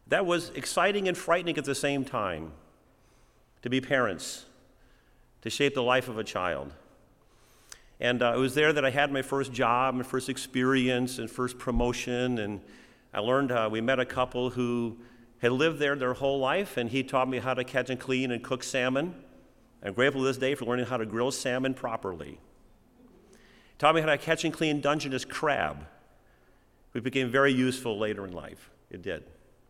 That was exciting and frightening at the same time, to be parents, to shape the life of a child. And it was there that I had my first job, my first experience, and first promotion. And I learned, we met a couple who had lived there their whole life, and he taught me how to catch and clean and cook salmon. I'm grateful to this day for learning how to grill salmon properly. He taught me how to catch and clean Dungeness crab, which became very useful later in life. It did.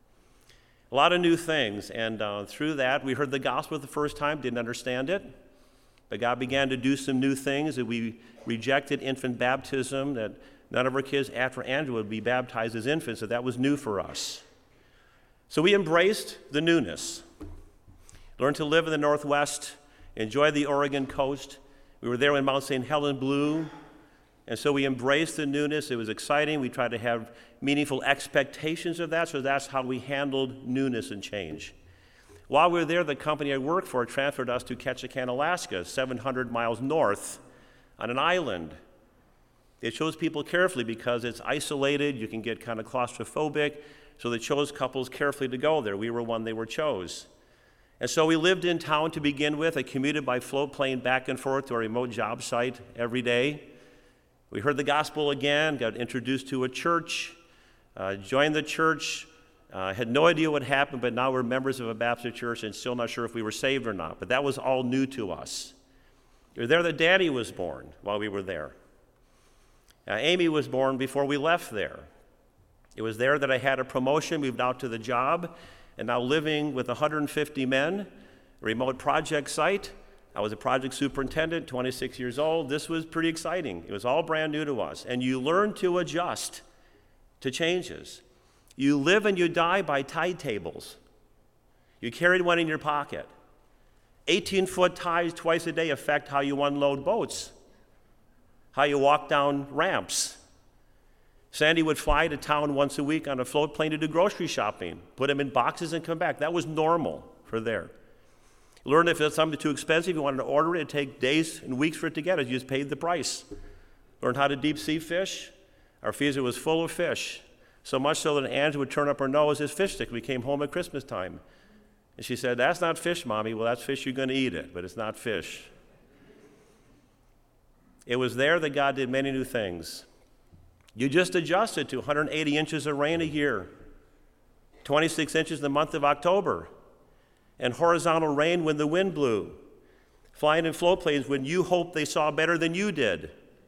A lot of new things, and through that, we heard the gospel the first time, didn't understand it, but God began to do some new things, that we rejected infant baptism, that none of our kids after Andrew would be baptized as infants, so that was new for us. So we embraced the newness, learned to live in the Northwest, enjoy the Oregon coast. We were there when Mount St. Helens blew, and so we embraced the newness. It was exciting. We tried to have meaningful expectations of that, so that's how we handled newness and change. While we were there, the company I worked for transferred us to Ketchikan, Alaska, 700 miles north on an island. They chose people carefully because it's isolated. You can get kind of claustrophobic, so they chose couples carefully to go there. We were one they were chose. And so we lived in town to begin with. I commuted by float plane back and forth to a remote job site every day. We heard the gospel again, got introduced to a church, joined the church, had no idea what happened, but now we're members of a Baptist church and still not sure if we were saved or not. But that was all new to us. We were there that Daddy was born while we were there. Amy was born before we left there. It was there that I had a promotion, moved out to the job, and now living with 150 men, a remote project site. I was a project superintendent, 26 years old. This was pretty exciting. It was all brand new to us. And you learn to adjust to changes. You live and you die by tide tables. You carried one in your pocket. 18-foot tides twice a day affect how you unload boats, how you walk down ramps. Sandy would fly to town once a week on a float plane to do grocery shopping, put them in boxes and come back. That was normal for there. Learn if it's something too expensive, you wanted to order it, it'd take days and weeks for it to get it. You just paid the price. Learned how to deep sea fish. Our freezer was full of fish, so much so that Angela would turn up her nose as fish stick. We came home at Christmas time. And she said, "That's not fish, Mommy." "Well, that's fish, you're going to eat it, but it's not fish." It was there that God did many new things. You just adjusted to 180 inches of rain a year, 26 inches in the month of October, and horizontal rain when the wind blew, flying in float planes when you hoped they saw better than you did.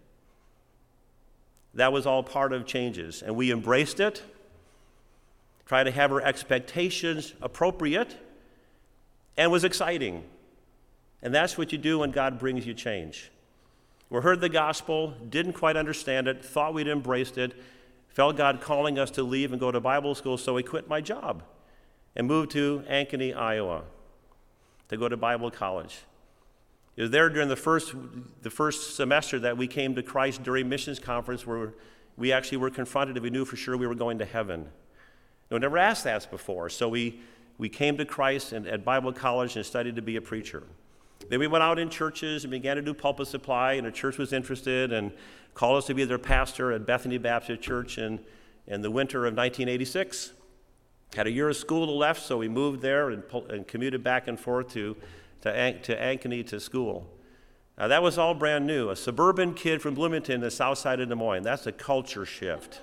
That was all part of changes, and we embraced it, tried to have our expectations appropriate, and was exciting. And that's what you do when God brings you change. We heard the gospel, didn't quite understand it, thought we'd embraced it, felt God calling us to leave and go to Bible school, so I quit my job and moved to Ankeny, Iowa, to go to Bible college. It was there during the first semester that we came to Christ during missions conference, where we actually were confronted if we knew for sure we were going to heaven. No, never asked that before, so we came to Christ at Bible college and studied to be a preacher. Then we went out in churches and began to do pulpit supply, and a church was interested and called us to be their pastor at Bethany Baptist Church in the winter of 1986. Had a year of school left, so we moved there and commuted back and forth to Ankeny to school. Now, that was all brand new. A suburban kid from Bloomington, the south side of Des Moines. That's a culture shift.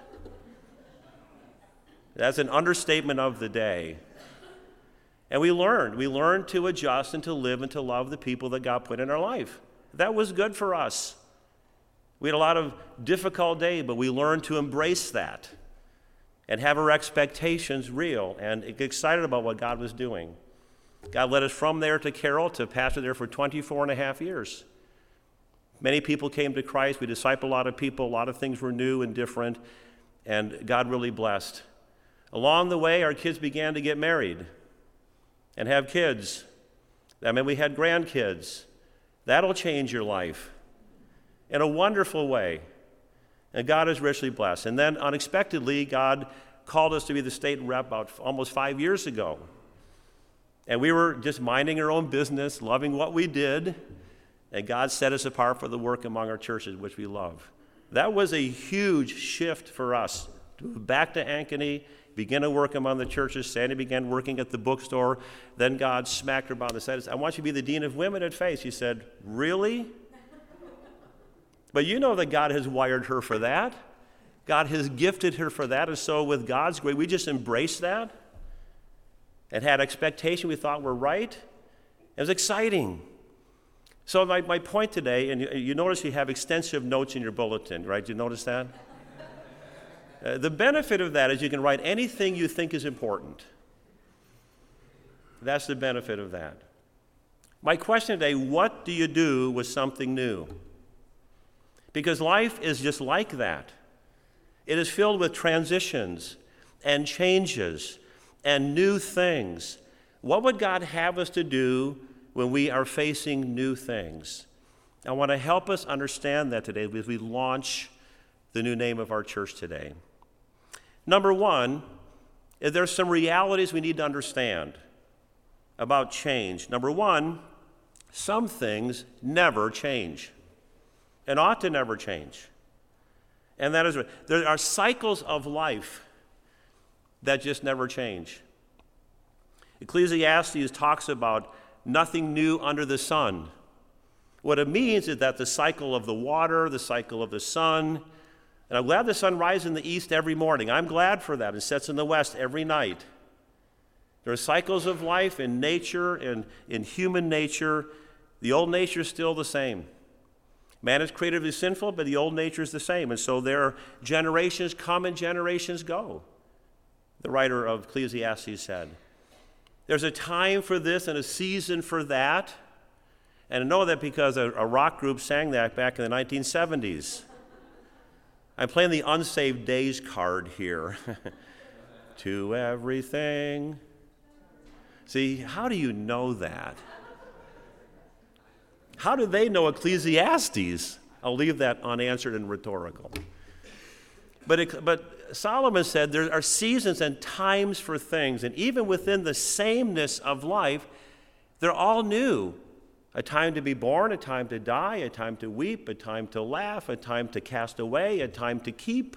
That's an understatement of the day. And we learned to adjust and to live and to love the people that God put in our life. That was good for us. We had a lot of difficult days, but we learned to embrace that and have our expectations real and get excited about what God was doing. God led us from there to Carroll, to pastor there for 24 and a half years. Many people came to Christ. We discipled a lot of people. A lot of things were new and different, and God really blessed. Along the way, our kids began to get married and have kids. That meant we had grandkids. That'll change your life in a wonderful way. And God is richly blessed. And then unexpectedly, God called us to be the state rep about almost 5 years ago. And we were just minding our own business, loving what we did, and God set us apart for the work among our churches, which we love. That was a huge shift for us. To move back to Ankeny began to work among the churches. Sandy began working at the bookstore. Then God smacked her on the side and said, I want you to be the dean of women at Faith. She said, really? But you know that God has wired her for that. God has gifted her for that. And so with God's grace, we just embraced that and had expectation we thought were right. It was exciting. So my point today, and you notice you have extensive notes in your bulletin, right? You notice that? The benefit of that is you can write anything you think is important. That's the benefit of that. My question today, what do you do with something new? Because life is just like that. It is filled with transitions and changes and new things. What would God have us to do when we are facing new things? I want to help us understand that today as we launch the new name of our church today. Number one, there's some realities we need to understand about change. Number one, some things never change and ought to never change. And that is, there are cycles of life that just never change. Ecclesiastes talks about nothing new under the sun. What it means is that the cycle of the water, the cycle of the sun, and I'm glad the sun rises in the east every morning. I'm glad for that. It sets in the west every night. There are cycles of life in nature and in human nature. The old nature is still the same. Man is creatively sinful, but the old nature is the same. And so there are generations come and generations go, the writer of Ecclesiastes said. There's a time for this and a season for that. And I know that because a rock group sang that back in the 1970s. I'm playing the Unsaved Days card here. To everything. See, how do you know that? How do they know Ecclesiastes? I'll leave that unanswered and rhetorical. But Solomon said there are seasons and times for things, and even within the sameness of life, they're all new. A time to be born, a time to die, a time to weep, a time to laugh, a time to cast away, a time to keep.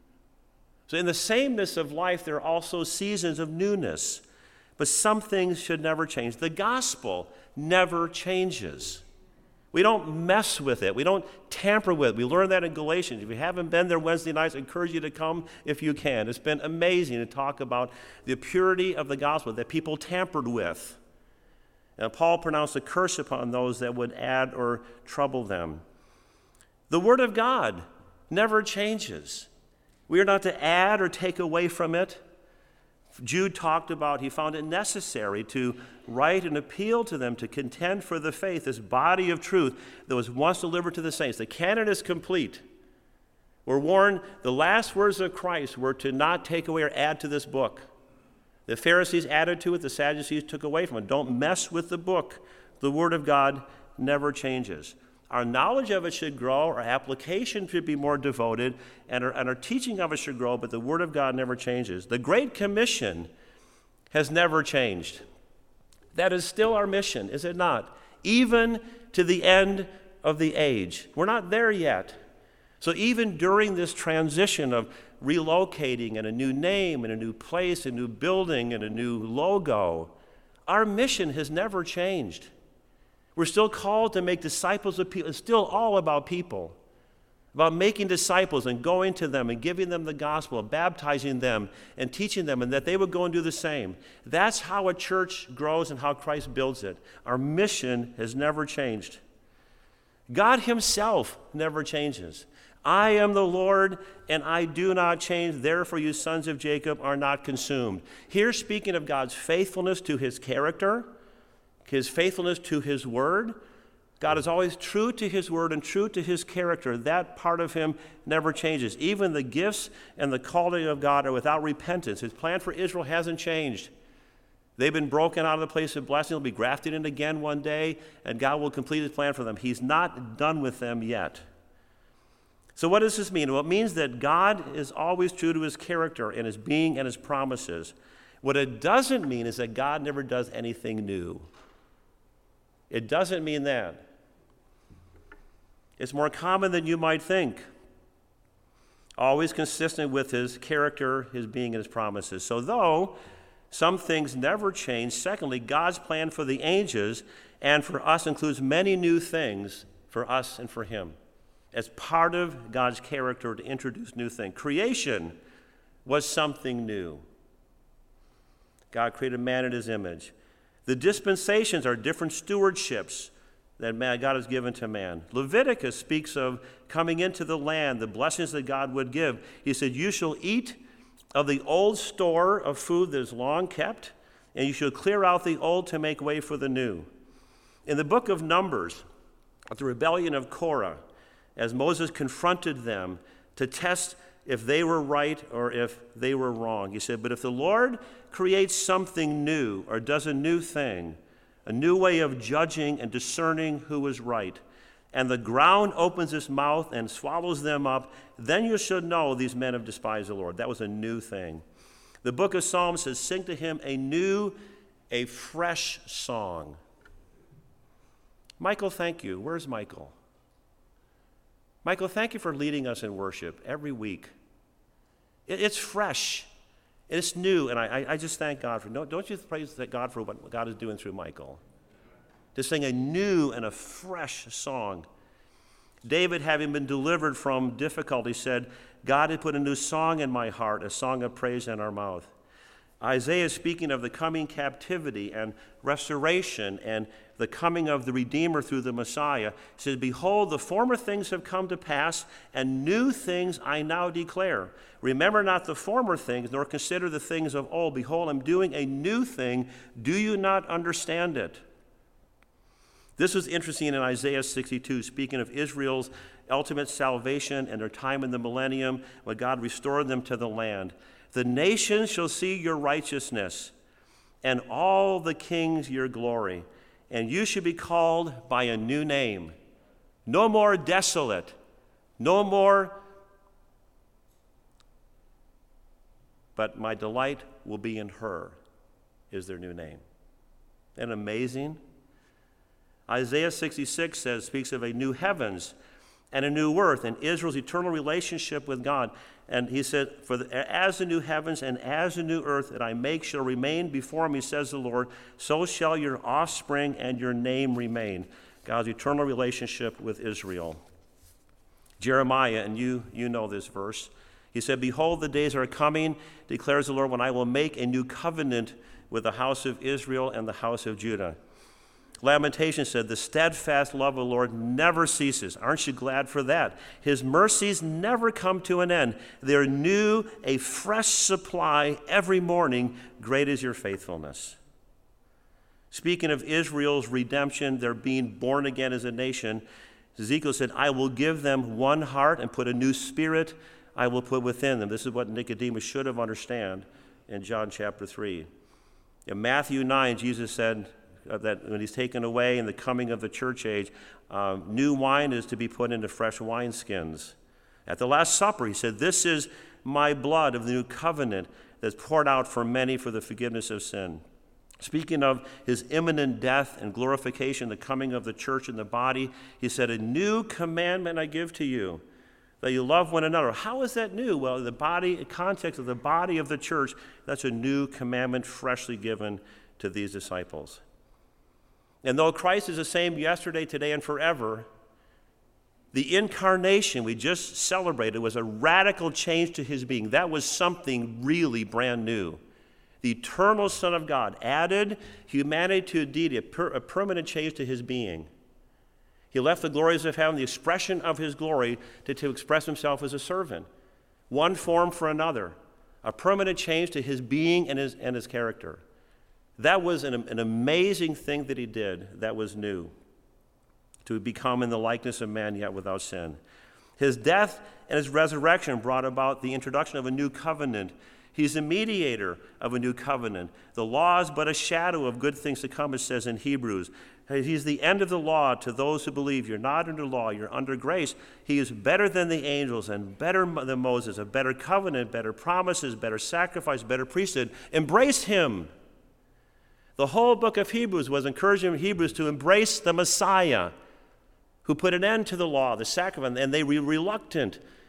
So in the sameness of life, there are also seasons of newness. But some things should never change. The gospel never changes. We don't mess with it. We don't tamper with it. We learned that in Galatians. If you haven't been there Wednesday nights, I encourage you to come if you can. It's been amazing to talk about the purity of the gospel that people tampered with. And Paul pronounced a curse upon those that would add or trouble them. The Word of God never changes. We are not to add or take away from it. Jude talked about, he found it necessary to write and appeal to them to contend for the faith, this body of truth that was once delivered to the saints. The canon is complete. We're warned the last words of Christ were to not take away or add to this book. The Pharisees added to it, the Sadducees took away from it. Don't mess with the book. The Word of God never changes. Our knowledge of it should grow, our application should be more devoted, and our teaching of it should grow, but the Word of God never changes. The Great Commission has never changed. That is still our mission, is it not? Even to the end of the age. We're not there yet. So even during this transition of relocating and a new name and a new place, a new building and a new logo, our mission has never changed. We're still called to make disciples of people. It's still all about people, about making disciples and going to them and giving them the gospel, baptizing them and teaching them, and that they would go and do the same. That's how a church grows and how Christ builds it. Our mission has never changed. God himself never changes. I am the Lord, and I do not change. Therefore, you sons of Jacob are not consumed. Here, speaking of God's faithfulness to his character, his faithfulness to his word. God is always true to his word and true to his character. That part of him never changes. Even the gifts and the calling of God are without repentance. His plan for Israel hasn't changed. They've been broken out of the place of blessing. They'll be grafted in again one day, and God will complete his plan for them. He's not done with them yet. So what does this mean? Well, it means that God is always true to his character and his being and his promises. What it doesn't mean is that God never does anything new. It doesn't mean that. It's more common than you might think. always consistent with his character, his being, and his promises. So though some things never change, secondly, God's plan for the ages and for us includes many new things for us and for him. As part of God's character to introduce new things. Creation was something new. God created man in his image. The dispensations are different stewardships that God has given to man. Leviticus speaks of coming into the land, the blessings that God would give. He said, you shall eat of the old store of food that is long kept, and you shall clear out the old to make way for the new. In the book of Numbers, at the rebellion of Korah, as Moses confronted them to test if they were right or if they were wrong, he said, but if the Lord creates something new or does a new thing, a new way of judging and discerning who is right, and the ground opens its mouth and swallows them up, then you should know these men have despised the Lord. That was a new thing. The book of Psalms says, sing to him a fresh song. Michael, thank you. Where's Michael? Michael, thank you for leading us in worship every week. It's fresh. It's new, and I just thank God for it. Don't you praise God for what God is doing through Michael? To sing a new and a fresh song. David, having been delivered from difficulty, said, God had put a new song in my heart, a song of praise in our mouth. Isaiah, speaking of the coming captivity and restoration and the coming of the Redeemer through the Messiah, says, behold, the former things have come to pass, and new things I now declare. Remember not the former things, nor consider the things of old. Behold, I'm doing a new thing. Do you not understand it? This was interesting in Isaiah 62, speaking of Israel's ultimate salvation and their time in the millennium when God restored them to the land. The nations shall see your righteousness, and all the kings your glory. And you should be called by a new name. No more desolate. No more. But my delight will be in her, is their new name. Isn't that amazing? Isaiah 66 speaks of a new heavens and a new earth and Israel's eternal relationship with God. And he said, as the new heavens and as the new earth that I make shall remain before me, says the Lord, so shall your offspring and your name remain. God's eternal relationship with Israel. Jeremiah, and you know this verse, he said, behold, the days are coming, declares the Lord, when I will make a new covenant with the house of Israel and the house of Judah. Lamentations said, the steadfast love of the Lord never ceases. Aren't you glad for that? His mercies never come to an end. They're new, a fresh supply every morning. Great is your faithfulness. Speaking of Israel's redemption, they're being born again as a nation, Ezekiel said, I will give them one heart and put a new spirit I will put within them. This is what Nicodemus should have understood in John chapter 3. In Matthew 9, Jesus said, that when he's taken away in the coming of the church age, new wine is to be put into fresh wineskins. At the Last Supper, he said, this is my blood of the new covenant that's poured out for many for the forgiveness of sin. Speaking of his imminent death and glorification, the coming of the church and the body, he said, a new commandment I give to you, that you love one another. How is that new? Well, the context of the body of the church, that's a new commandment freshly given to these disciples. And though Christ is the same yesterday, today, and forever, the incarnation we just celebrated was a radical change to his being. That was something really brand new. The eternal Son of God added humanity to deity, a permanent change to his being. He left the glories of heaven, the expression of his glory, to express himself as a servant. One form for another, a permanent change to his being and his character. That was an amazing thing that he did that was new, to become in the likeness of man yet without sin. His death and his resurrection brought about the introduction of a new covenant. He's a mediator of a new covenant. The law is but a shadow of good things to come, it says in Hebrews. He's the end of the law to those who believe. You're not under law, you're under grace. He is better than the angels and better than Moses, a better covenant, better promises, better sacrifice, better priesthood. Embrace him. The whole book of Hebrews was encouraging Hebrews to embrace the Messiah who put an end to the law, the sacrifice, and they were reluctant.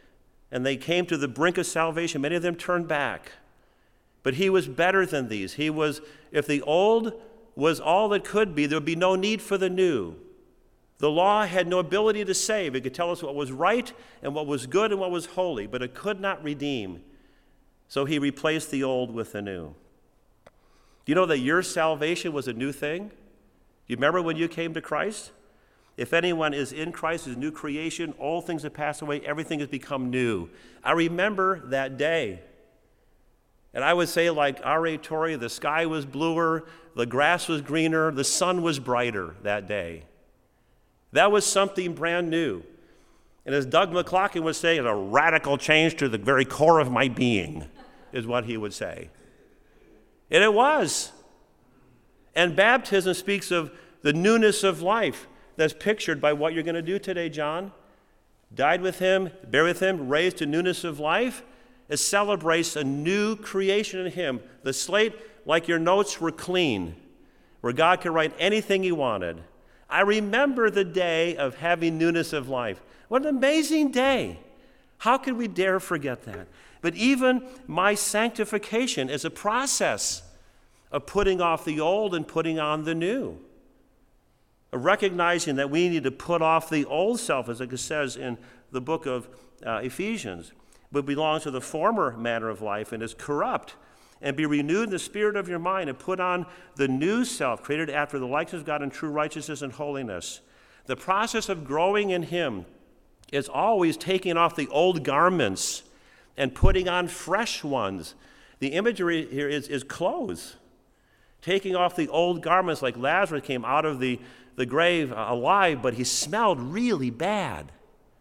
and they came to the brink of salvation. Many of them turned back. But he was better than these. If the old was all that could be, there would be no need for the new. The law had no ability to save. It could tell us what was right and what was good and what was holy, but it could not redeem. So he replaced the old with the new. Do you know that your salvation was a new thing? You remember when you came to Christ? If anyone is in Christ, is a new creation, all things have passed away, everything has become new. I remember that day. And I would say, like R.A. Torrey, the sky was bluer, the grass was greener, the sun was brighter that day. That was something brand new. And as Doug McLaughlin would say, it's a radical change to the very core of my being, is what he would say. And it was. And baptism speaks of the newness of life that's pictured by what you're going to do today, John. Died with him, buried with him, raised to newness of life. It celebrates a new creation in him. The slate, like your notes, were clean, where God could write anything he wanted. I remember the day of having newness of life. What an amazing day. How could we dare forget that? But even my sanctification is a process of putting off the old and putting on the new. Of recognizing that we need to put off the old self, as it says in the book of Ephesians, but belongs to the former manner of life and is corrupt, and be renewed in the spirit of your mind, and put on the new self, created after the likeness of God in true righteousness and holiness. The process of growing in him is always taking off the old garments and putting on fresh ones. The imagery here is clothes. Taking off the old garments, like Lazarus came out of the grave alive, but he smelled really bad.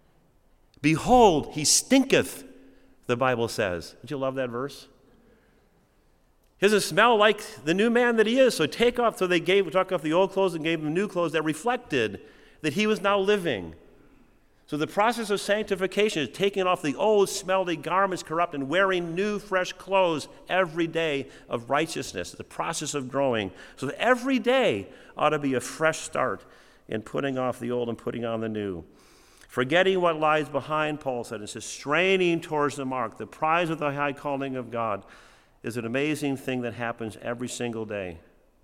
Behold, he stinketh, the Bible says. Don't you love that verse? He doesn't smell like the new man that he is. So took off the old clothes and gave him new clothes that reflected that he was now living. So the process of sanctification is taking off the old, smelly garments, corrupt, and wearing new, fresh clothes every day of righteousness. The process of growing. So that every day ought to be a fresh start in putting off the old and putting on the new. Forgetting what lies behind, Paul said, and says, straining towards the mark. The prize of the high calling of God is an amazing thing that happens every single day.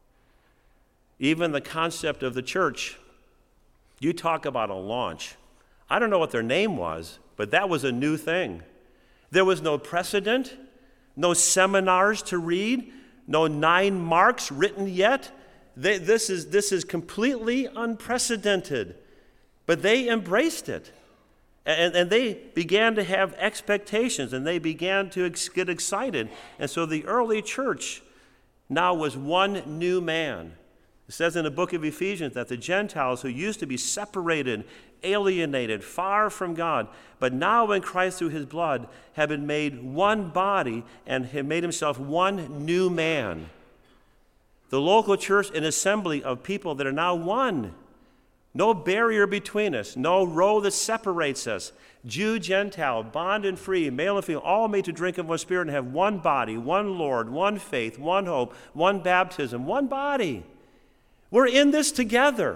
Even the concept of the church, you talk about a launch. I don't know what their name was, but that was a new thing. There was no precedent, no seminars to read, no 9 marks written yet. This is completely unprecedented. But they embraced it. And they began to have expectations, and they began to get excited. And so the early church now was one new man. It says in the book of Ephesians that the Gentiles who used to be separated, alienated, far from God, but now in Christ through his blood have been made one body and have made himself one new man. The local church, an assembly of people that are now one. No barrier between us, no row that separates us. Jew, Gentile, bond and free, male and female, all made to drink of one spirit and have one body, one Lord, one faith, one hope, one baptism, one body. We're in this together.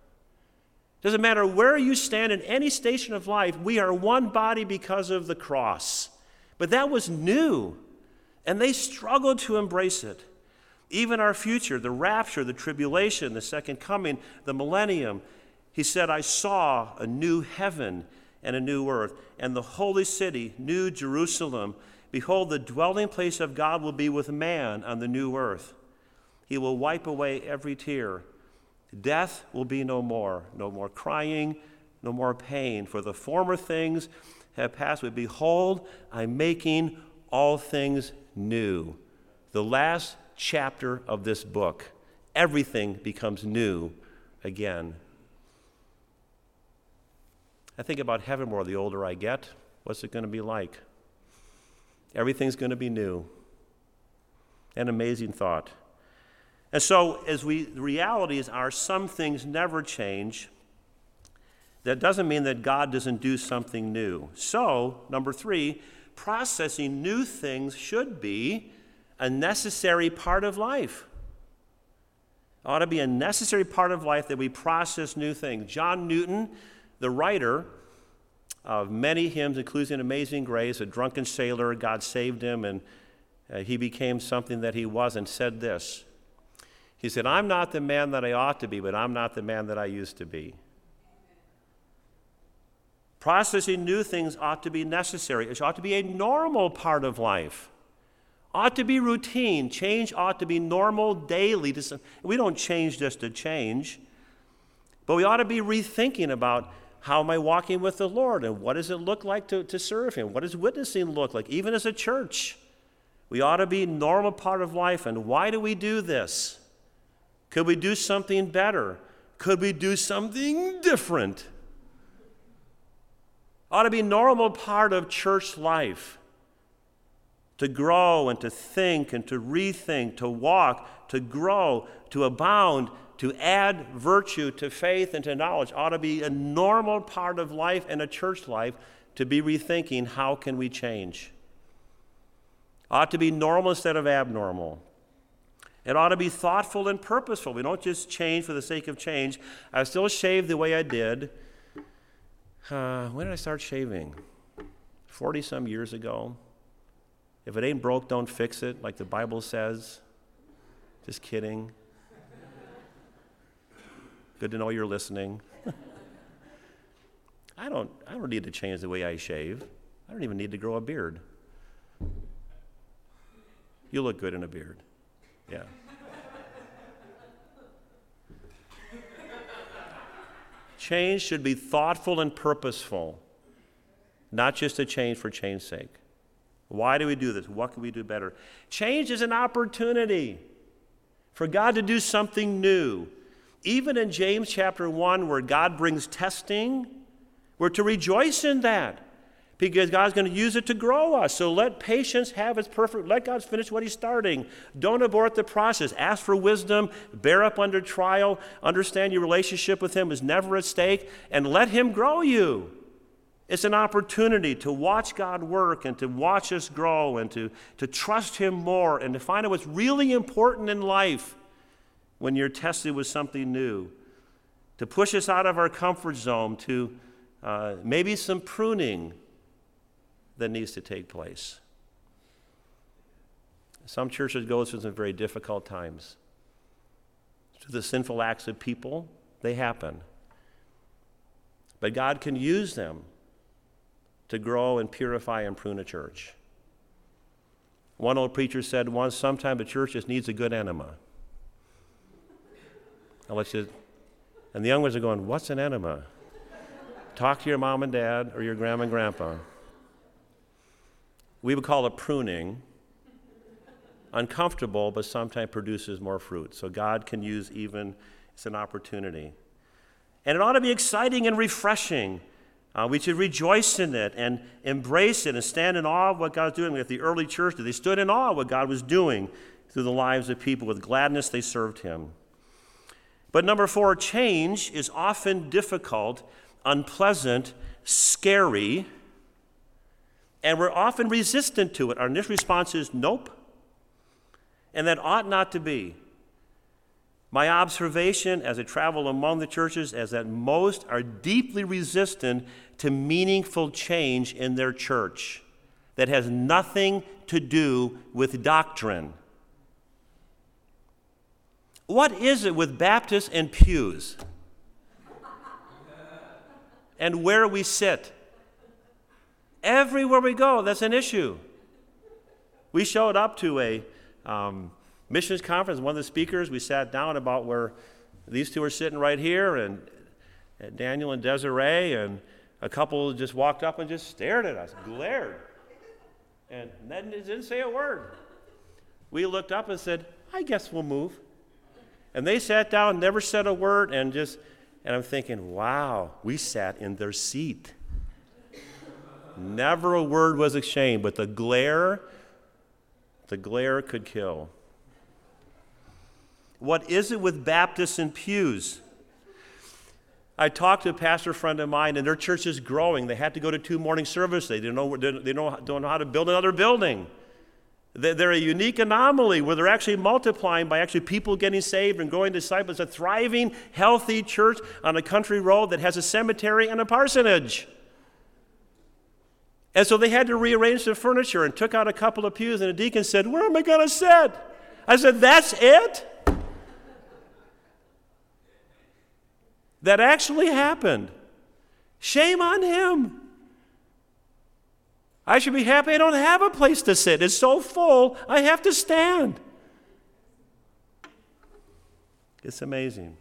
Doesn't matter where you stand in any station of life, we are one body because of the cross. But that was new, and they struggled to embrace it. Even our future, the rapture, the tribulation, the second coming, the millennium, he said, I saw a new heaven and a new earth, and the holy city, New Jerusalem. Behold, the dwelling place of God will be with man on the new earth. He will wipe away every tear. Death will be no more crying, no more pain, for the former things have passed away. Behold, I'm making all things new. The last chapter of this book, everything becomes new again. I think about heaven more the older I get. What's it going to be like? Everything's going to be new. An amazing thought. And so, the realities are some things never change. That doesn't mean that God doesn't do something new. So, number 3, processing new things should be a necessary part of life. It ought to be a necessary part of life that we process new things. John Newton, the writer, of many hymns, including Amazing Grace, a drunken sailor, God saved him, and he became something that he wasn't, said this. He said, I'm not the man that I ought to be, but I'm not the man that I used to be. Processing new things ought to be necessary. It ought to be a normal part of life. Ought to be routine. Change ought to be normal daily. We don't change just to change, but we ought to be rethinking about how am I walking with the Lord and what does it look like to serve Him? What does witnessing look like? Even as a church, we ought to be a normal part of life. And why do we do this? Could we do something better? Could we do something different? Ought to be a normal part of church life. To grow and to think and to rethink, to walk, to grow, to abound, to add virtue to faith and to knowledge ought to be a normal part of life and a church life to be rethinking how can we change. Ought to be normal instead of abnormal. It ought to be thoughtful and purposeful. We don't just change for the sake of change. I still shave the way I did. When did I start shaving? 40-some years ago. If it ain't broke, don't fix it, like the Bible says. Just kidding. Good to know you're listening. I don't need to change the way I shave. I don't even need to grow a beard. You look good in a beard. Yeah. Change should be thoughtful and purposeful, not just a change for change's sake. Why do we do this? What can we do better? Change is an opportunity for God to do something new. Even in James chapter 1, where God brings testing, we're to rejoice in that because God's going to use it to grow us. So let patience have its perfect, let God finish what He's starting. Don't abort the process. Ask for wisdom, bear up under trial, understand your relationship with Him is never at stake, and let Him grow you. It's an opportunity to watch God work and to watch us grow and to trust Him more and to find out what's really important in life when you're tested with something new. To push us out of our comfort zone, to maybe some pruning that needs to take place. Some churches go through some very difficult times. Through the sinful acts of people, they happen. But God can use them to grow and purify and prune a church. One old preacher said once, sometimes a church just needs a good enema. And the young ones are going, what's an enema? Talk to your mom and dad or your grandma and grandpa. We would call it pruning. Uncomfortable, but sometimes produces more fruit. So God can use even, it's an opportunity. And it ought to be exciting and refreshing. We should rejoice in it and embrace it and stand in awe of what God's doing. At the early church, they stood in awe of what God was doing through the lives of people. With gladness, they served Him. But number 4, change is often difficult, unpleasant, scary, and we're often resistant to it. Our initial response is nope, and that ought not to be. My observation as I travel among the churches is that most are deeply resistant to meaningful change in their church that has nothing to do with doctrine. What is it with Baptists and pews? And where we sit? Everywhere we go, that's an issue. We showed up to a missions conference. One of the speakers, we sat down about where these two are sitting right here, and Daniel and Desiree, and a couple just walked up and just stared at us, glared, and then didn't say a word. We looked up and said, I guess we'll move. And they sat down, never said a word, and I'm thinking, wow, we sat in their seat. Never a word was exchanged, but the glare could kill. What is it with Baptists and pews? I talked to a pastor friend of mine, and their church is growing. They had to go to 2 morning services. They don't know how to build another building. They're a unique anomaly where they're actually multiplying by actually people getting saved and growing disciples. A thriving, healthy church on a country road that has a cemetery and a parsonage. And so they had to rearrange the furniture and took out a couple of pews, and the deacon said, "Where am I going to sit?" I said, "That's it?" That actually happened. Shame on him. I should be happy I don't have a place to sit. It's so full, I have to stand. It's amazing.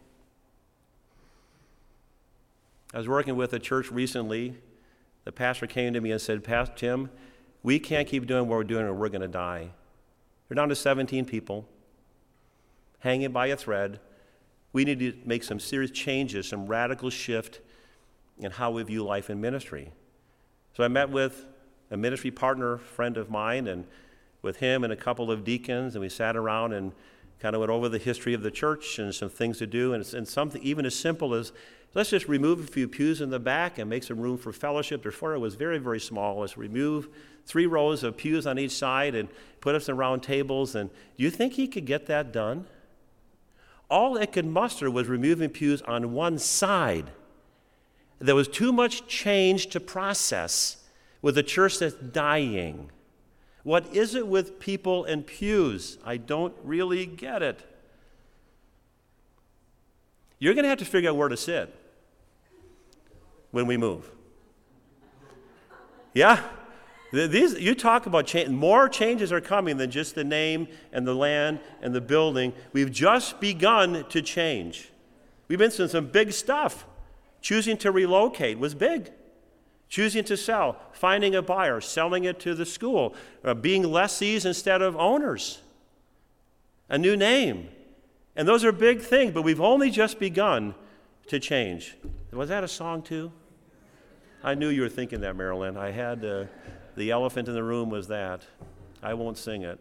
I was working with a church recently. The pastor came to me and said, "Pastor Tim, we can't keep doing what we're doing or we're going to die." They're down to 17 people, hanging by a thread. We need to make some serious changes, some radical shift in how we view life and ministry. So I met with a ministry partner friend of mine, and with him and a couple of deacons, and we sat around and kind of went over the history of the church and some things to do, and something even as simple as, let's just remove a few pews in the back and make some room for fellowship. Therefore, it was very, very small. Let's remove 3 rows of pews on each side and put up some round tables. And do you think he could get that done? All it could muster was removing pews on one side. There was too much change to process with a church that's dying. What is it with people and pews? I don't really get it. You're going to have to figure out where to sit when we move. Yeah? You talk about change. More changes are coming than just the name and the land and the building. We've just begun to change. We've been through some big stuff. Choosing to relocate was big. Choosing to sell, finding a buyer, selling it to the school, being lessees instead of owners. A new name. And those are big things, but we've only just begun to change. Was that a song too? I knew you were thinking that, Marilyn. I had the elephant in the room was that. I won't sing it.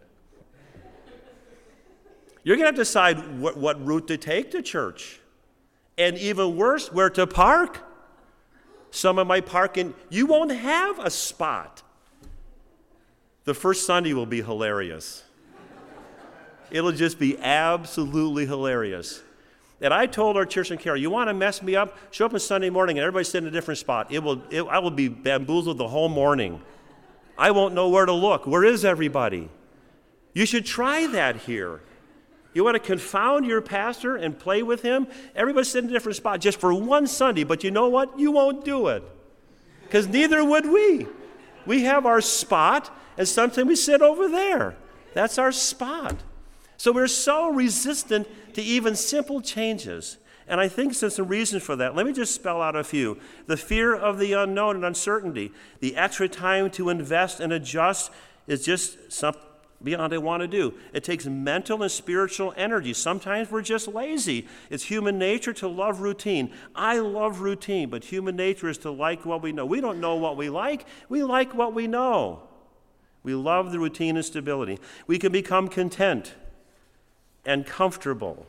You're going to have to decide what route to take to church. And even worse, where to park. Some of my parking, you won't have a spot. The first Sunday will be hilarious. It'll just be absolutely hilarious. And I told our church in Carroll, you want to mess me up? Show up on Sunday morning and everybody sit in a different spot. I will be bamboozled the whole morning. I won't know where to look. Where is everybody? You should try that here. You want to confound your pastor and play with him? Everybody sit in a different spot just for one Sunday, but you know what? You won't do it. Because neither would we. We have our spot, and sometimes we sit over there. That's our spot. So we're so resistant to even simple changes. And I think there's some reasons for that. Let me just spell out a few. The fear of the unknown and uncertainty. The extra time to invest and adjust is just something beyond I want to do. It takes mental and spiritual energy. Sometimes we're just lazy. It's human nature to love routine. I love routine, but human nature is to like what we know. We don't know what we like what we know. We love the routine and stability. We can become content and comfortable.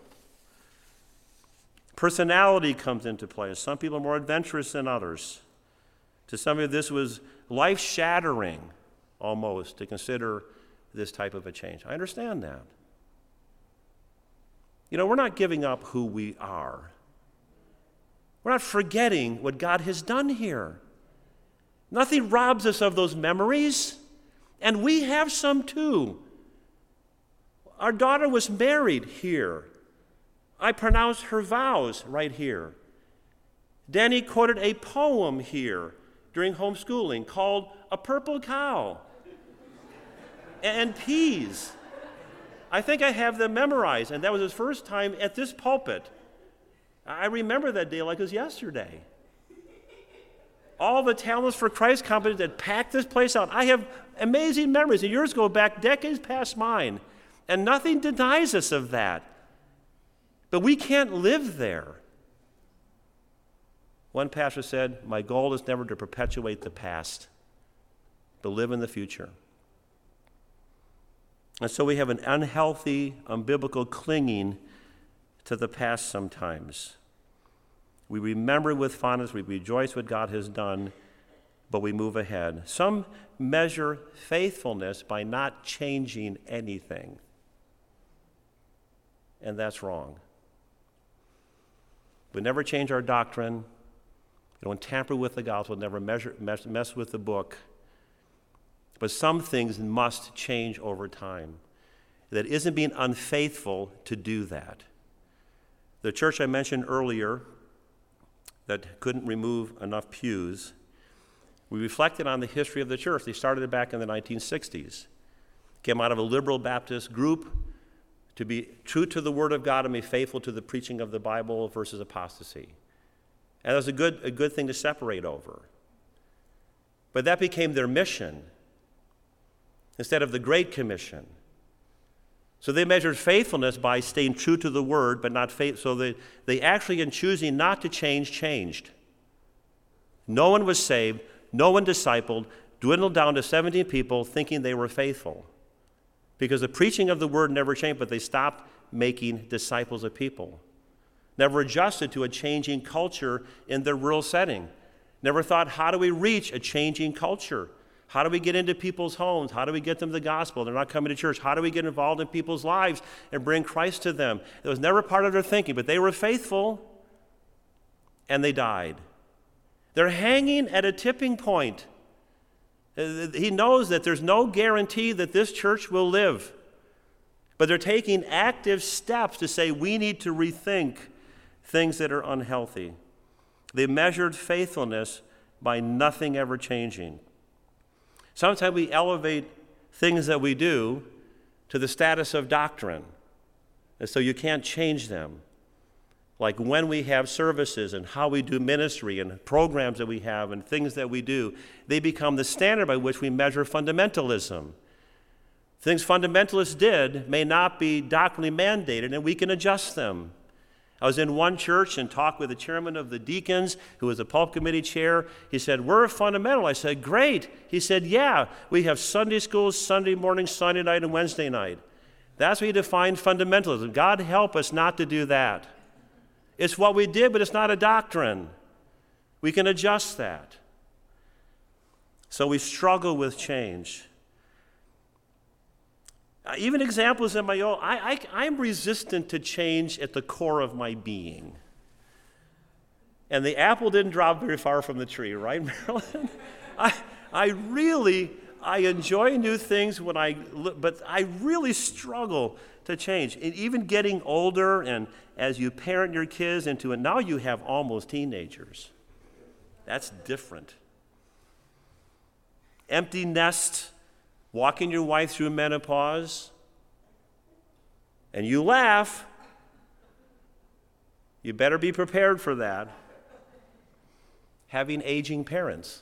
Personality comes into play. Some people are more adventurous than others. To some of you, this was life-shattering almost to consider this type of a change. I understand that. You know, we're not giving up who we are. We're not forgetting what God has done here. Nothing robs us of those memories, and we have some too. Our daughter was married here. I pronounced her vows right here. Danny quoted a poem here during homeschooling called A Purple Cow. And peas. I think I have them memorized, and that was his first time at this pulpit. I remember that day like it was yesterday. All the Talents for Christ companies that packed this place out. I have amazing memories, and yours go back decades past mine, and nothing denies us of that. But we can't live there. One pastor said, my goal is never to perpetuate the past, but live in the future. And so we have an unhealthy, unbiblical clinging to the past sometimes. We remember with fondness, we rejoice what God has done, but we move ahead. Some measure faithfulness by not changing anything. And that's wrong. We never change our doctrine. We don't tamper with the gospel, never mess with the book. But some things must change over time. That isn't being unfaithful to do that. The church I mentioned earlier that couldn't remove enough pews, we reflected on the history of the church. They started it back in the 1960s. Came out of a liberal Baptist group to be true to the Word of God and be faithful to the preaching of the Bible versus apostasy. And that was a good thing to separate over. But that became their mission instead of the Great Commission. So they measured faithfulness by staying true to the Word, but not faith. So they actually, in choosing not to change, changed. No one was saved, no one discipled, dwindled down to 17 people thinking they were faithful. Because the preaching of the Word never changed, but they stopped making disciples of people. Never adjusted to a changing culture in their rural setting. Never thought, how do we reach a changing culture? How do we get into people's homes? How do we get them the gospel? They're not coming to church. How do we get involved in people's lives and bring Christ to them? It was never part of their thinking, but they were faithful, and they died. They're hanging at a tipping point. He knows that there's no guarantee that this church will live, but they're taking active steps to say we need to rethink things that are unhealthy. They measured faithfulness by nothing ever changing. Sometimes we elevate things that we do to the status of doctrine, and so you can't change them. Like when we have services and how we do ministry and programs that we have and things that we do, they become the standard by which we measure fundamentalism. Things fundamentalists did may not be doctrinally mandated, and we can adjust them. I was in one church and talked with the chairman of the deacons, who was the pulp committee chair. He said, we're fundamental. I said, great. He said, yeah, we have Sunday school, Sunday morning, Sunday night, and Wednesday night. That's what he defined fundamentalism. God help us not to do that. It's what we did, but it's not a doctrine. We can adjust that. So we struggle with change. Even examples in my own, I'm resistant to change at the core of my being. And the apple didn't drop very far from the tree, right, Marilyn? I enjoy new things but I really struggle to change. And even getting older, and as you parent your kids into it, now you have almost teenagers. That's different. Empty nest, walking your wife through menopause, and you laugh. You better be prepared for that. Having aging parents.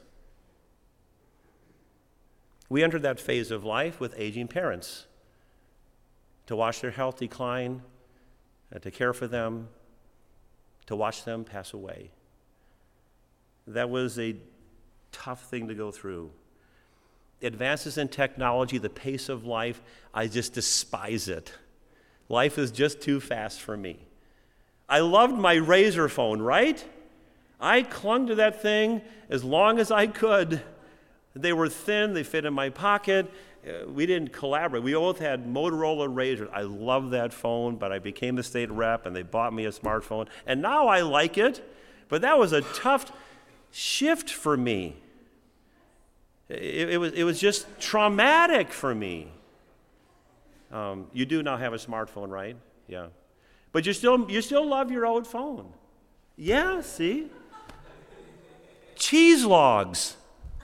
We entered that phase of life with aging parents, to watch their health decline, to care for them, to watch them pass away. That was a tough thing to go through. Advances in technology, the pace of life, I just despise it. Life is just too fast for me. I loved my Razor phone, right? I clung to that thing as long as I could. They were thin, they fit in my pocket. We didn't collaborate. We both had Motorola Razors. I loved that phone, but I became the state rep, and they bought me a smartphone. And now I like it, but that was a tough shift for me. It was just traumatic for me. You do now have a smartphone, right? Yeah. But you still love your old phone. Yeah, see? Cheese logs.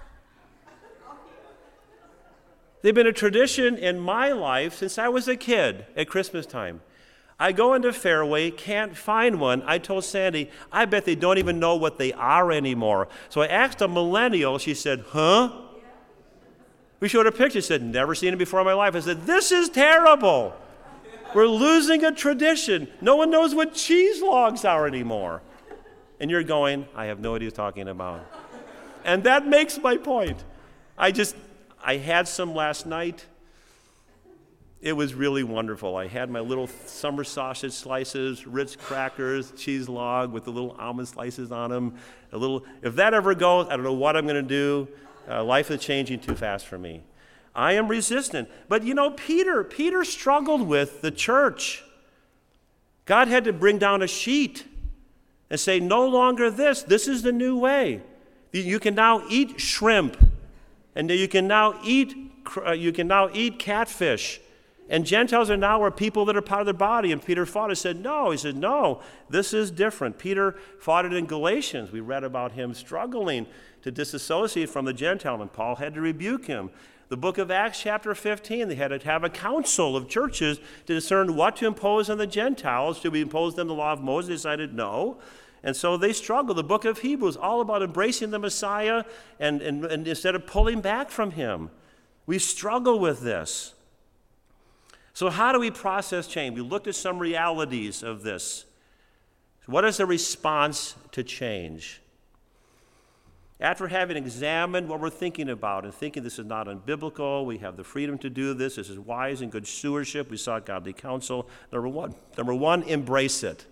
They've been a tradition in my life since I was a kid at Christmas time. I go into Fairway, can't find one. I told Sandy, I bet they don't even know what they are anymore. So I asked a millennial. She said, huh? We showed her picture. She said, never seen it before in my life. I said, this is terrible. We're losing a tradition. No one knows what cheese logs are anymore. And you're going, I have no idea what you're talking about. And that makes my point. I had some last night. It was really wonderful. I had my little summer sausage slices, Ritz crackers, cheese log with the little almond slices on them. If that ever goes, I don't know what I'm going to do. Life is changing too fast for me. I am resistant. But you know, Peter struggled with the church. God had to bring down a sheet and say, no longer this. This is the new way. You can now eat shrimp And you can now eat catfish. And Gentiles are now people that are part of the body. And Peter fought it, said, no. He said, no, this is different. Peter fought it in Galatians. We read about him struggling to disassociate from the Gentile, and Paul had to rebuke him. The book of Acts chapter 15, they had to have a council of churches to discern what to impose on the Gentiles. Should we impose them the law of Moses? They decided no. And so they struggled. The book of Hebrews, all about embracing the Messiah and instead of pulling back from him. We struggle with this. So how do we process change? We looked at some realities of this. What is the response to change? After having examined what we're thinking about and thinking this is not unbiblical, we have the freedom to do this, this is wise and good stewardship, we sought godly counsel. Number one, embrace it.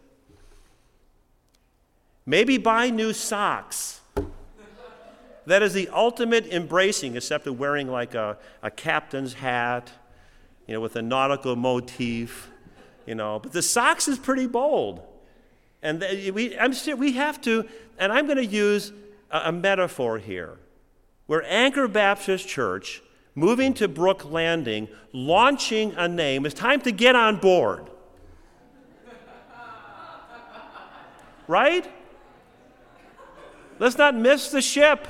Maybe buy new socks. That is the ultimate embracing, except of wearing like a captain's hat, with a nautical motif, But the socks is pretty bold. And we have to, and I'm going to use a metaphor here. We're Anchor Baptist Church, moving to Brook Landing, launching a name. It's time to get on board. Right? Let's not miss the ship.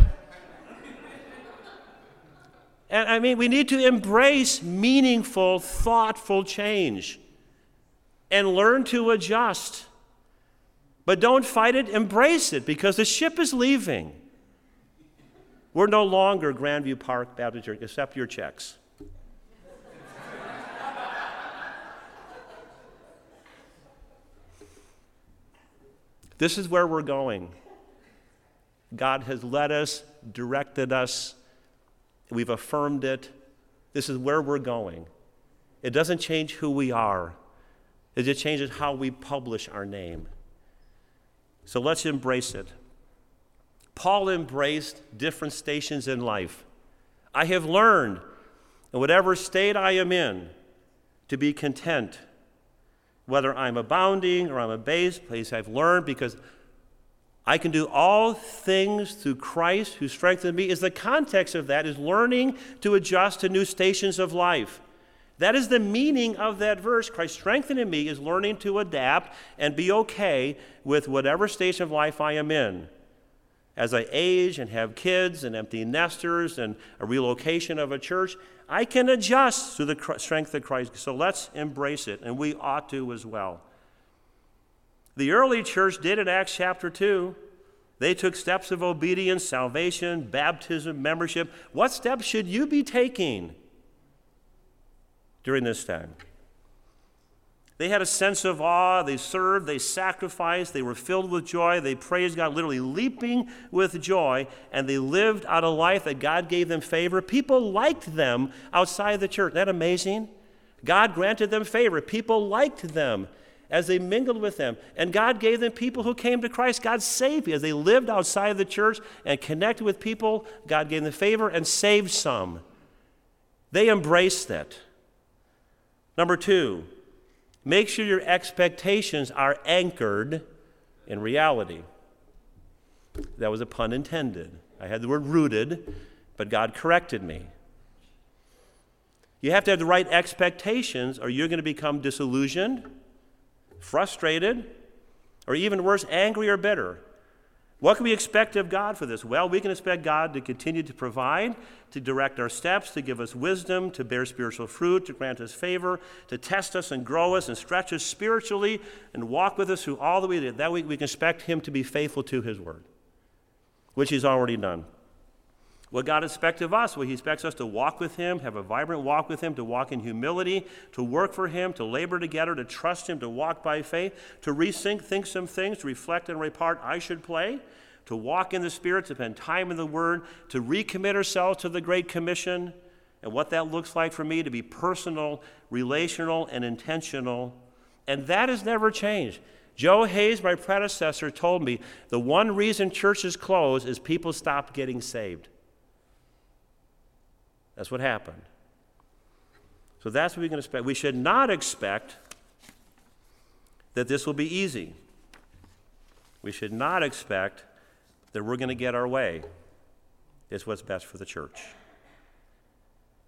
And we need to embrace meaningful, thoughtful change and learn to adjust. But don't fight it, embrace it, because the ship is leaving. We're no longer Grandview Park Baptist Church. Accept your checks. This is where we're going. God has led us, directed us. We've affirmed it. This is where we're going. It doesn't change who we are. It just changes how we publish our name. So let's embrace it. Paul embraced different stations in life. I have learned, in whatever state I am in, to be content. Whether I'm abounding or I'm abased, please, I've learned, because I can do all things through Christ who strengthens me. Is the context of that is learning to adjust to new stations of life. That is the meaning of that verse. Christ strengthening me is learning to adapt and be okay with whatever station of life I am in. As I age and have kids and empty nesters and a relocation of a church, I can adjust through the strength of Christ. So let's embrace it, and we ought to as well. The early church did in Acts chapter 2. They took steps of obedience, salvation, baptism, membership. What steps should you be taking during this time? They had a sense of awe. They served. They sacrificed. They were filled with joy. They praised God, literally leaping with joy. And they lived out a life that God gave them favor. People liked them outside the church. Isn't that amazing? God granted them favor. People liked them as they mingled with them. And God gave them people who came to Christ. God saved you. As they lived outside the church and connected with people, God gave them favor and saved some. They embraced it. Number 2, make sure your expectations are anchored in reality. That was a pun intended. I had the word rooted, but God corrected me. You have to have the right expectations, or you're going to become disillusioned, frustrated, or even worse, angry or bitter. What can we expect of God for this? Well, we can expect God to continue to provide, to direct our steps, to give us wisdom, to bear spiritual fruit, to grant us favor, to test us and grow us and stretch us spiritually and walk with us through all that we did. That we can expect him to be faithful to his word, which he's already done. What God expects of us, well, he expects us to walk with him, have a vibrant walk with him, to walk in humility, to work for him, to labor together, to trust him, to walk by faith, to think some things, to reflect and repart I should play, to walk in the Spirit, to spend time in the Word, to recommit ourselves to the Great Commission, and what that looks like for me to be personal, relational, and intentional. And that has never changed. Joe Hayes, my predecessor, told me the one reason churches close is people stopped getting saved. That's what happened. So that's what we can expect. We should not expect that this will be easy. We should not expect that we're going to get our way. It's what's best for the church.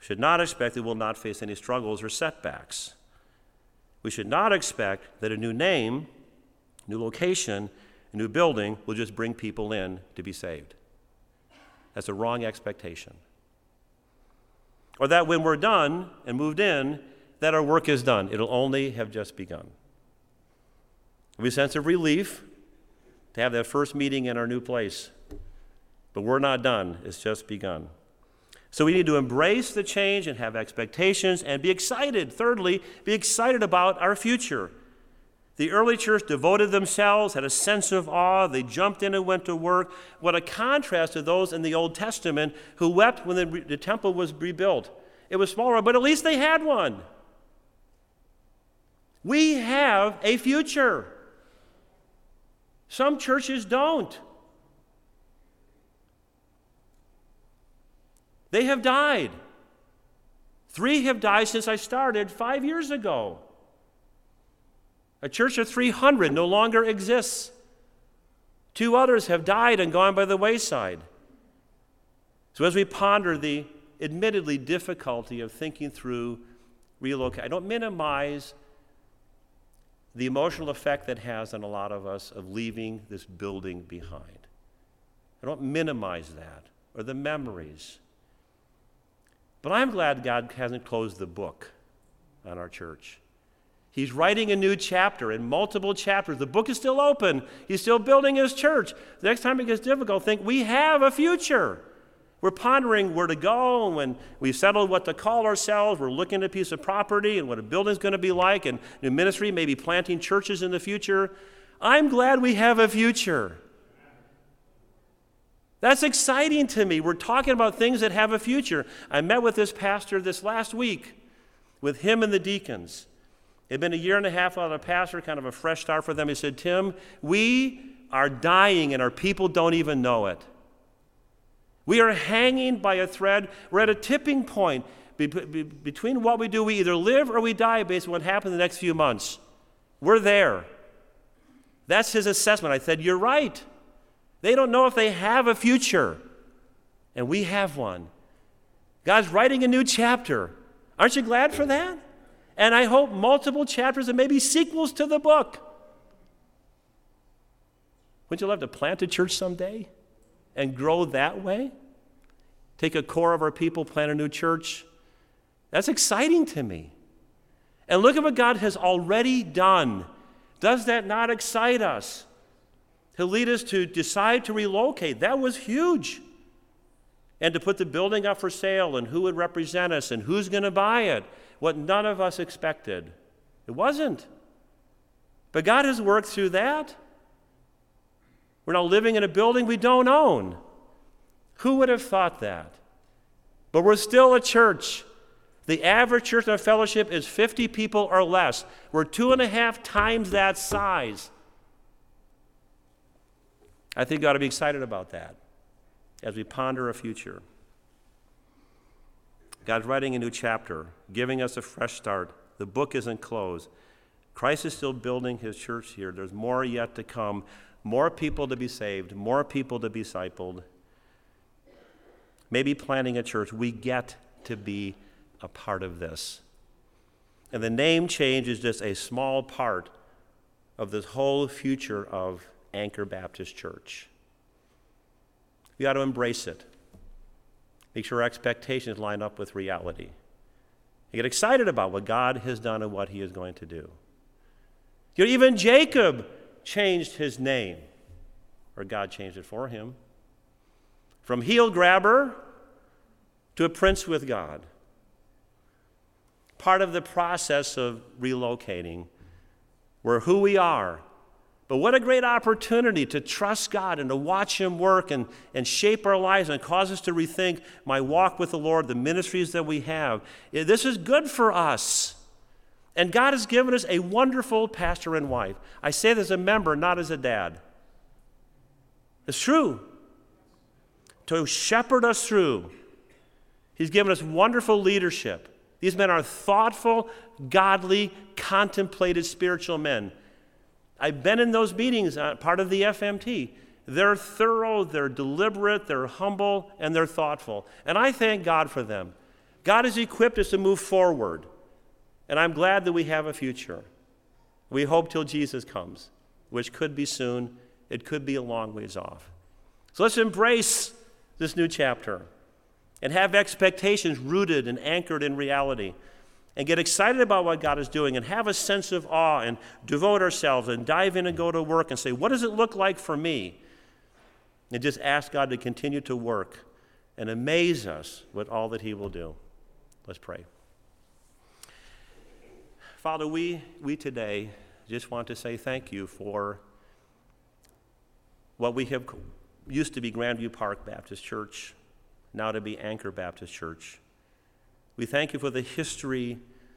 We should not expect that we'll not face any struggles or setbacks. We should not expect that a new name, new location, a new building will just bring people in to be saved. That's a wrong expectation. Or that when we're done and moved in, that our work is done. It'll only have just begun. We have a sense of relief to have that first meeting in our new place. But we're not done. It's just begun. So we need to embrace the change and have expectations and be excited. Thirdly, be excited about our future. The early church devoted themselves, had a sense of awe. They jumped in and went to work. What a contrast to those in the Old Testament who wept when the temple was rebuilt. It was smaller, but at least they had one. We have a future. Some churches don't. They have died. 3 have died since I started 5 years ago. A church of 300 no longer exists. 2 others have died and gone by the wayside. So as we ponder the admittedly difficulty of thinking through relocation, I don't minimize the emotional effect that has on a lot of us of leaving this building behind. I don't minimize that or the memories. But I'm glad God hasn't closed the book on our church. He's writing a new chapter in multiple chapters. The book is still open. He's still building his church. The next time it gets difficult, think we have a future. We're pondering where to go, and when we've settled what to call ourselves, we're looking at a piece of property and what a building's going to be like, and new ministry, maybe planting churches in the future. I'm glad we have a future. That's exciting to me. We're talking about things that have a future. I met with this pastor this last week, with him and the deacons. It had been a year and a half out of the pastor, kind of a fresh start for them. He said, Tim, we are dying and our people don't even know it. We are hanging by a thread. We're at a tipping point between what we do. We either live or we die based on what happens in the next few months. We're there. That's his assessment. I said, you're right. They don't know if they have a future, and we have one. God's writing a new chapter. Aren't you glad for that? And I hope multiple chapters and maybe sequels to the book. Wouldn't you love to plant a church someday and grow that way? Take a core of our people, plant a new church. That's exciting to me. And look at what God has already done. Does that not excite us? To lead us to decide to relocate. That was huge. And to put the building up for sale and who would represent us and who's going to buy it. What none of us expected. It wasn't. But God has worked through that. We're now living in a building we don't own. Who would have thought that? But we're still a church. The average church in our fellowship is 50 people or less. We're 2.5 times that size. I think we ought to be excited about that as we ponder a future. God's writing a new chapter, giving us a fresh start. The book isn't closed. Christ is still building his church here. There's more yet to come, more people to be saved, more people to be discipled. Maybe planting a church. We get to be a part of this. And the name change is just a small part of this whole future of Anchor Baptist Church. We ought to embrace it. Make sure our expectations line up with reality. And get excited about what God has done and what he is going to do. You know, even Jacob changed his name, or God changed it for him. From heel grabber to a prince with God. Part of the process of relocating, we're who we are. But what a great opportunity to trust God and to watch him work and shape our lives and cause us to rethink my walk with the Lord, the ministries that we have. This is good for us. And God has given us a wonderful pastor and wife. I say this as a member, not as a dad. It's true. To shepherd us through. He's given us wonderful leadership. These men are thoughtful, godly, contemplated spiritual men. I've been in those meetings, part of the FMT. They're thorough, they're deliberate, they're humble, and they're thoughtful. And I thank God for them. God has equipped us to move forward, and I'm glad that we have a future. We hope till Jesus comes, which could be soon. It could be a long ways off. So let's embrace this new chapter and have expectations rooted and anchored in reality, and get excited about what God is doing, and have a sense of awe, and devote ourselves and dive in and go to work and say, what does it look like for me? And just ask God to continue to work and amaze us with all that he will do. Let's pray. Father, we today just want to say thank you for what we have used to be Grandview Park Baptist Church, now to be Anchor Baptist Church. We thank you for the history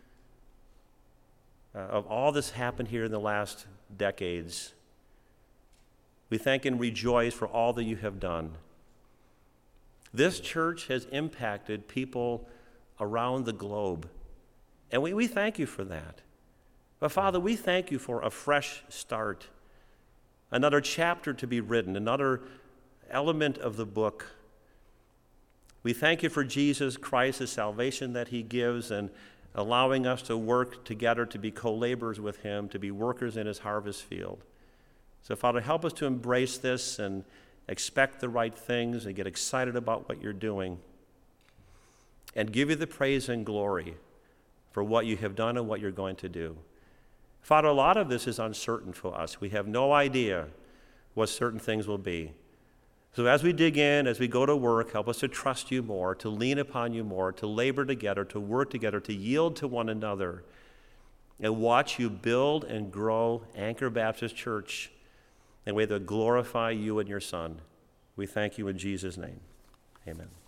of all that's happened here in the last decades. We thank and rejoice for all that you have done. This church has impacted people around the globe, and we thank you for that. But Father, we thank you for a fresh start, another chapter to be written, another element of the book. We thank you for Jesus Christ, the salvation that he gives, and allowing us to work together to be co-laborers with him, to be workers in his harvest field. So Father, help us to embrace this and expect the right things and get excited about what you're doing, and give you the praise and glory for what you have done and what you're going to do. Father, a lot of this is uncertain for us. We have no idea what certain things will be. So as we dig in, as we go to work, help us to trust you more, to lean upon you more, to labor together, to work together, to yield to one another, and watch you build and grow Anchor Baptist Church in a way that glorify you and your Son. We thank you in Jesus' name. Amen.